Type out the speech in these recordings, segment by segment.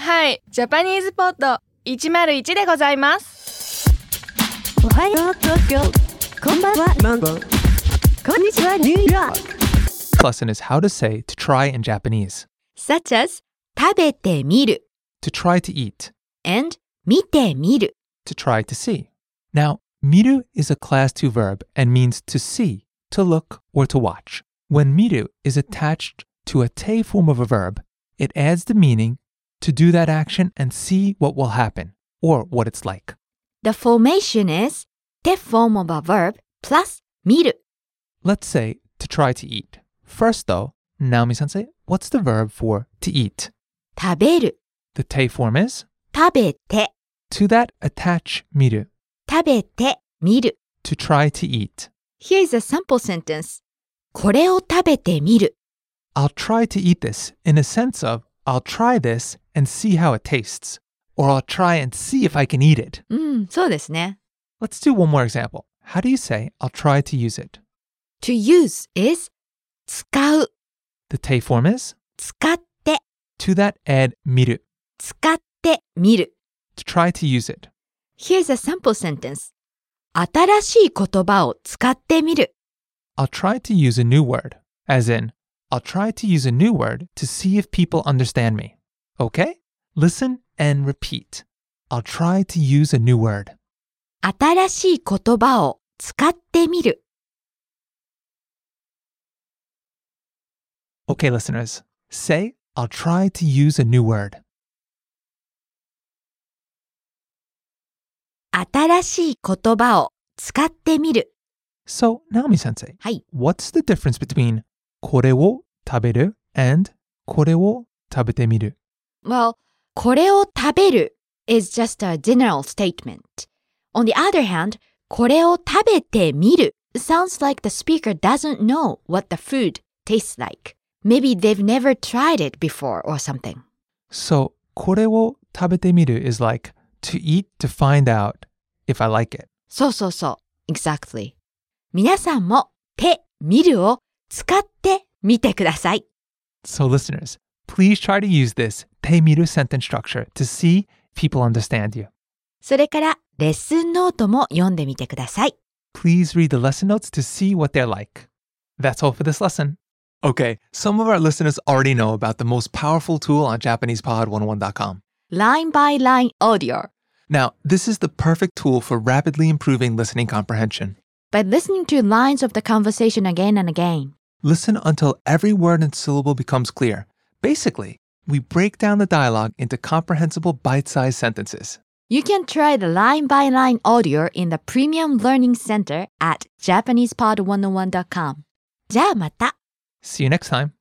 はい、ジャパニーズポッド101でございます。 おはよう東京、こんばんはモンゴル、こんにちはニューヨーク。 This lesson is how to say to try in Japanese. Such as 食べてみる To try to eat. and 見てみる To try to see. Now, miru is a class 2 verb and means to see, to look, or to watch. When miru is attached to a te form of a verb, it adds the meaning to do that action and see what will happen, or what it's like. The formation is te form of a verb plus 見る Let's say to try to eat. First though, Naomi-sensei, what's the verb for to eat? 食べる The te form is? 食べて To that attach miru. 食べてみる To try to eat. Here's a sample sentence これを食べてみる I'll try to eat this in a sense of I'll try this and see how it tastes. Or I'll try and see if I can eat it. そうですね Let's do one more example. How do you say I'll try to use it? To use is 使う The te form is? 使って To that add miru. 使ってみる To try to use it. Here's a sample sentence 新しい言葉を使ってみる I'll try to use a new word. As in, I'll try to use a new word to see if people understand me. Okay? Listen and repeat. I'll try to use a new word. 新しい言葉を使ってみる Okay, listeners. Say, I'll try to use a new word. 新しい言葉を使ってみる So, Naomi-sensei, はい what's the difference between これを食べる and これを食べてみる? Well, これを食べる is just a general statement. On the other hand, これを食べてみる sounds like the speaker doesn't know what the food tastes like. Maybe they've never tried it before or something. So, これを食べてみる is like to eat to find out if I like it. そうそうそう。Exactly. 皆さんも手見るを使ってみてください。 So, listeners, please try to use this てみる sentence structure to see if people understand you. それからレッスンノートも読んでみてください。 Please read the lesson notes to see what they're like. That's all for this lesson. Okay, some of our listeners already know about the most powerful tool on JapanesePod101.com. Line by line audio. Now, this is the perfect tool for rapidly improving listening comprehension. By listening to lines of the conversation again and again. Listen until every word and syllable becomes clear. Basically, we break down the dialogue into comprehensible bite-sized sentences. You can try the line by line audio in the Premium Learning Center at JapanesePod101.com. じゃあまた。 See you next time.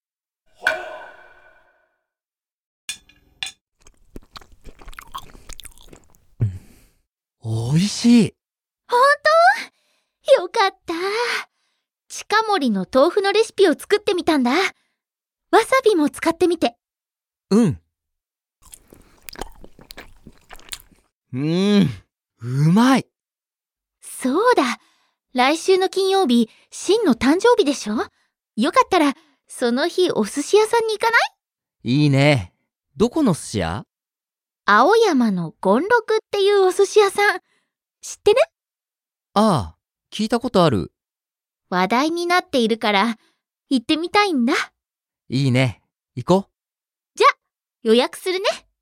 おいしい。 本当？よかった。近森の豆腐のレシピを作ってみたんだ。わさびも使ってみて。 うん。うまい。 そうだ。来週の金曜日、シンの誕生日でしょ？よかったら、その日お寿司屋さんに行かない？ いいね。どこの寿司屋？ 青山の権六っていうお寿司屋さん。知ってる？ ああ、聞いたことある。 話題になっているから、行ってみたいんだ。 いいね。行こう。 じゃ、予約するね。